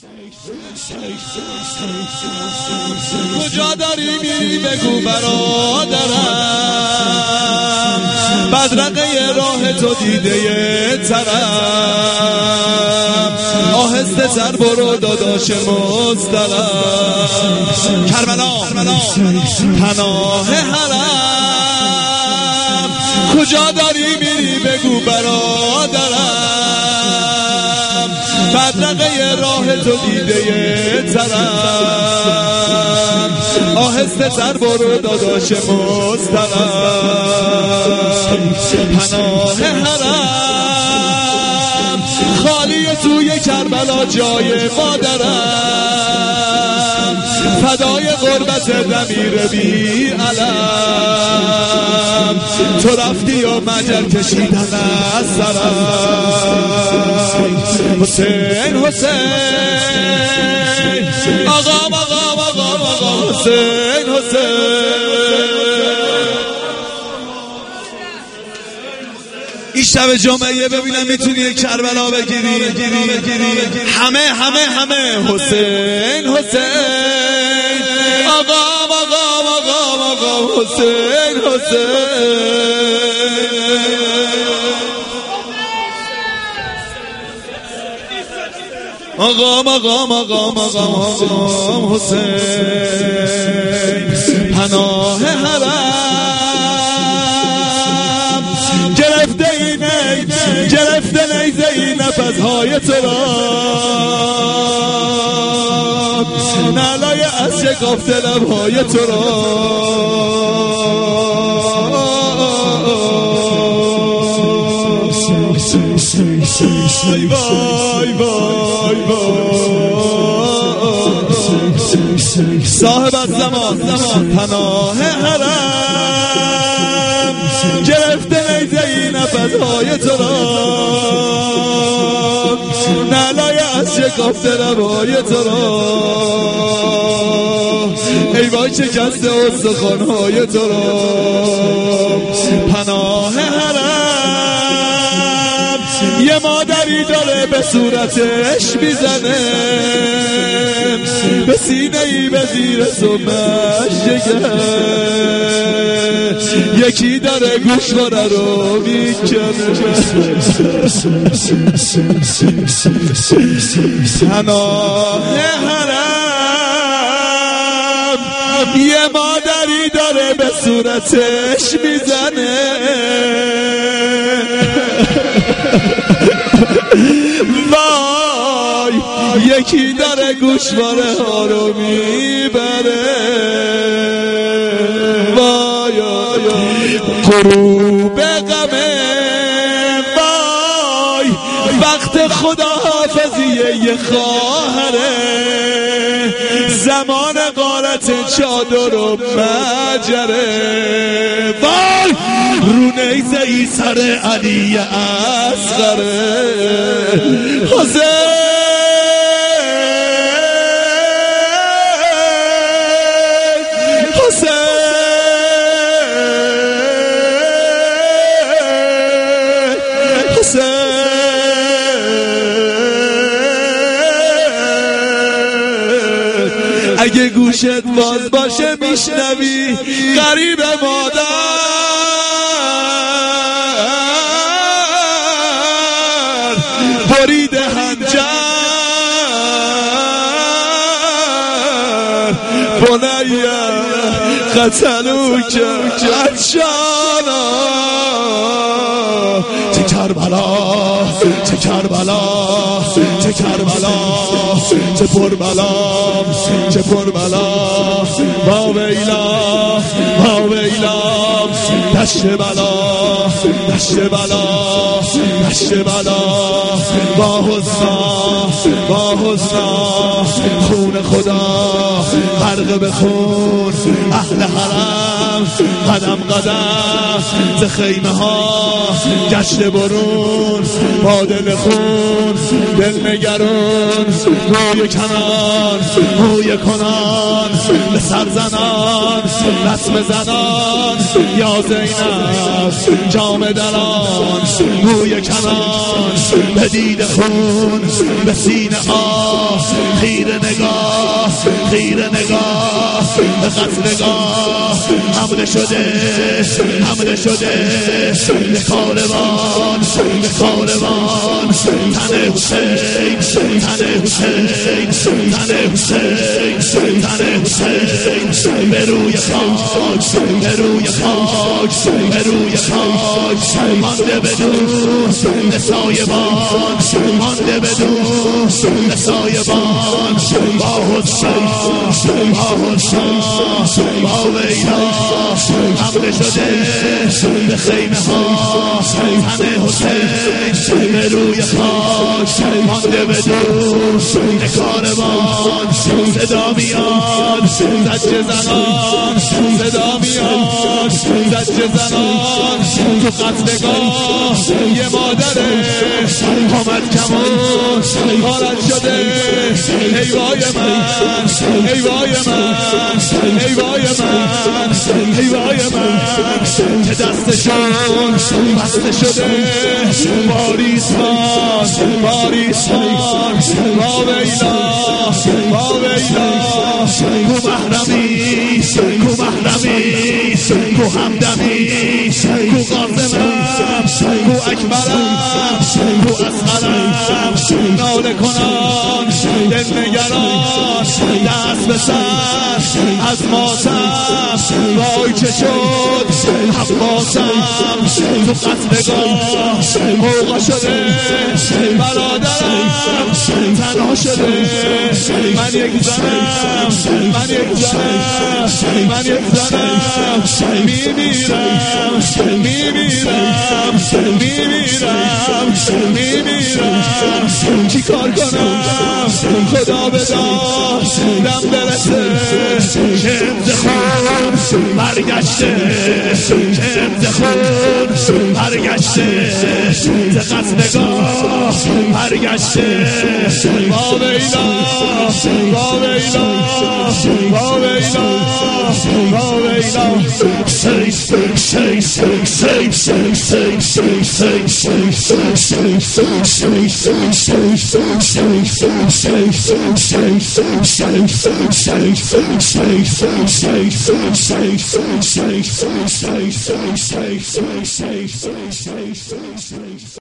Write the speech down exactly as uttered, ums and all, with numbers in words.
کجا داری میری بگو برادرم، بدرقه راه تو دیده ترم، آهسته تر برو داداش مسترم. کربلا پناه حرم، کجا داری میری بگو برادرم، بدرقه راه تو دیده ترم، آهسته تر برو داداش مسترم. پناه حرم خالی توی کربلا جای مادرم، فدای غربت ضمیر بی علم، تو رفتی و مجل کشیدن از سرم. حسین حسین آقام آقام آقام آقام حسین حسین. این شب جمعه ببینم میتونی کربلا بگیری، همه همه همه حسین حسین آقام آقام آقام آقام حسین حسین. آقام آقام آقام آقام آقام حسین. پناه حرم گرفته اینه گرفته نیزه این نفسهای تو را، نعلای از شکافته لبهای تو را. وای وای وای وای صاحب الزمان پناه حرم گرفته نیزه این نفسهای تو را، نعلای از شکافته لبهای تو را. ای وای شکست استخوانهای تو را. پناه حرم یه مادری داره به صورتش میزنه، به سینه ای به زیر سمش جگر، یکی داره گوشواره رو میکنه. پناه حرم یه مادری داره به صورتش میزنه، وای یکی داره گوشواره ها رو میبره. وای غروب غمه، وای وقت خداحافظیه یه خواهره، زمان غارت چادر و مجره. وای رو نیزه ای سر علی اصغره. حسین اگه گوشت باز باشه میشنوی غریب مادر، برید هنجر بنیه قتلو که عطشانا. چه کربلا چه کربلا چه کربلا چه پربلا چه پربلا. ما ویلا ما ویلا دشت بلا دشت بلا دشت بلا. با حسنا با حسنا خون خدا غرق به خون اهل حرم، قدم قدم ز خیمه ها گشت برون، با دل خون دل نگرون، روی کنان روی کنان به سر زنان رسم زنان. یا زینب جام دلان روی کنان به دید خون به سینه آه خیره نگاه خیره نگاه به قتلگاه حمله شده حمله شده به کاروان به کاروان تن حسین تن حسین تن حسین تن حسین به روی خاک به روی خاک به روی خاک مانده بدون به سایبان مانده بدون به سایبان با حسین با حسین با ویلا حمله شده به خیمه ها تن حسین به روی خاک مانده بدون به کاروان صدا میاد زجر زنان صدا میاد زجر زنان تو قتلگاه یه مادره آمد کمان غارت شده ای وای من ای وای من ای وای من ای وای من که دستشون بسته شده واریسان واریسان با ویلا با ویلا کو محرمی کو محرمی کو همدمی کو قاسمم کو اکبرم کو اصغرم ناله کنان دل نگران دست به سر از ماتم وای چه شد عباسم تو قتلگاه موقع شده برادرم تنها شده من یک زنم من یک زنم من یک زنم میمیرم میمیرم میمیرم میمیرم چی کار کنم خدا بدار دم برسه که امز خون برگشته که امز خون برگشته ز قتلگاه برگشته با ویلا با ویلا با ویلا با ویلا سی سی سی سی سی سی سی سی سی سی